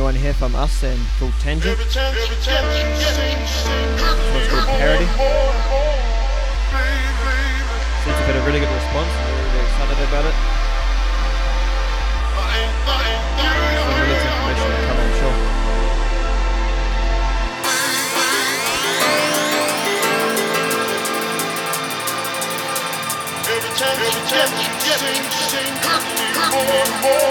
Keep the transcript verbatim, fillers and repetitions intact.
one here from us in Full Tangent. It's called Parody. Seems to get a really good response. I'm really, really excited about it. Some really good information to come, I'm sure. Every time you get, you sing, sing, more and more.